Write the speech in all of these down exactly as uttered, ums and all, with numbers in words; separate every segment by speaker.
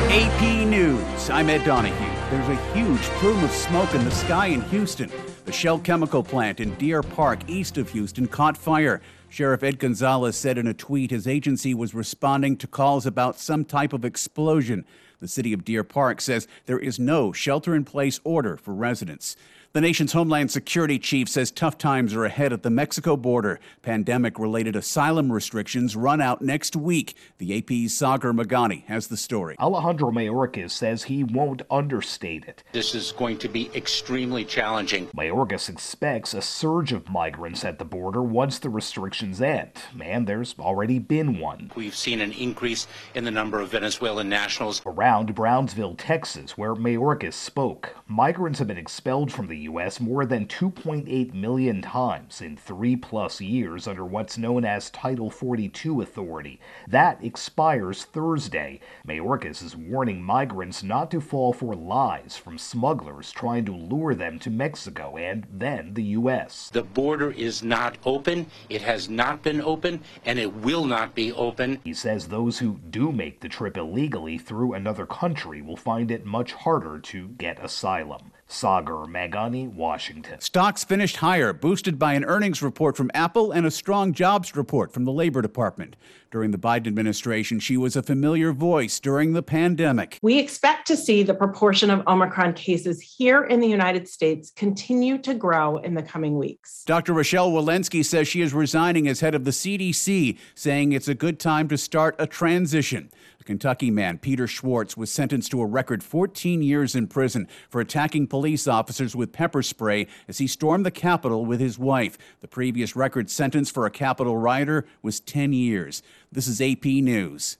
Speaker 1: A P News, I'm Ed Donahue. There's a huge plume of smoke in the sky in Houston. The Shell chemical plant in Deer Park, east of Houston, caught fire. Sheriff Ed Gonzalez said in a tweet his agency was responding to calls about some type of explosion. The city of Deer Park says there is no shelter-in-place order for residents. The nation's Homeland Security chief says tough times are ahead at the Mexico border. Pandemic-related asylum restrictions run out next week. The A P's Sagar Magani has the story.
Speaker 2: Alejandro Mayorkas says he won't understate it.
Speaker 3: This is going to be extremely challenging.
Speaker 2: Mayorkas expects a surge of migrants at the border once the restrictions end, and there's already been one.
Speaker 3: We've seen an increase in the number of Venezuelan nationals.
Speaker 2: Around Brownsville, Texas, where Mayorkas spoke, migrants have been expelled from the U S more than two point eight million times in three-plus years under what's known as Title forty-two authority. That expires Thursday. Mayorkas is warning migrants not to fall for lies from smugglers trying to lure them to Mexico and then the U S.
Speaker 3: The border is not open. It has not been open, and it will not be open.
Speaker 2: He says those who do make the trip illegally through another country will find it much harder to get asylum. Sagar Magani, Washington.
Speaker 1: Stocks finished higher, boosted by an earnings report from Apple and a strong jobs report from the Labor Department. During the Biden administration, she was a familiar voice during the pandemic.
Speaker 4: We expect to see the proportion of Omicron cases here in the United States continue to grow in the coming weeks.
Speaker 1: Doctor Rochelle Walensky says she is resigning as head of the C D C, saying it's a good time to start a transition. A Kentucky man, Peter Schwartz, was sentenced to a record fourteen years in prison for attacking police officers with pepper spray as he stormed the Capitol with his wife. The previous record sentence for a Capitol rioter was ten years. This is A P News.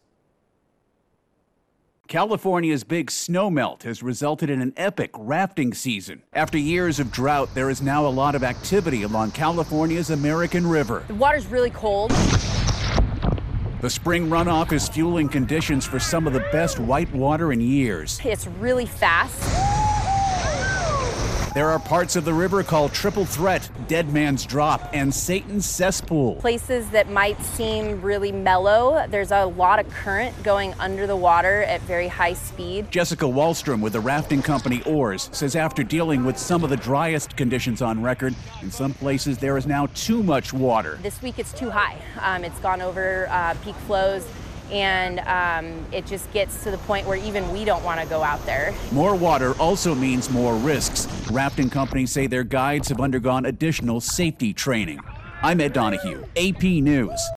Speaker 1: California's big snowmelt has resulted in an epic rafting season. After years of drought, there is now a lot of activity along California's American River.
Speaker 5: The water's really cold.
Speaker 1: The spring runoff is fueling conditions for some of the best whitewater in years.
Speaker 5: It's really fast.
Speaker 1: There are parts of the river called Triple Threat, Dead Man's Drop, and Satan's Cesspool.
Speaker 5: Places that might seem really mellow, there's a lot of current going under the water at very high speed.
Speaker 1: Jessica Wallstrom with the rafting company Oars says after dealing with some of the driest conditions on record, in some places there is now too much water.
Speaker 5: This week it's too high. Um, it's gone over uh, peak flows. And um, it just gets to the point where even we don't want to go out there.
Speaker 1: More water also means more risks. Rafting companies say their guides have undergone additional safety training. I'm Ed Donahue, A P News.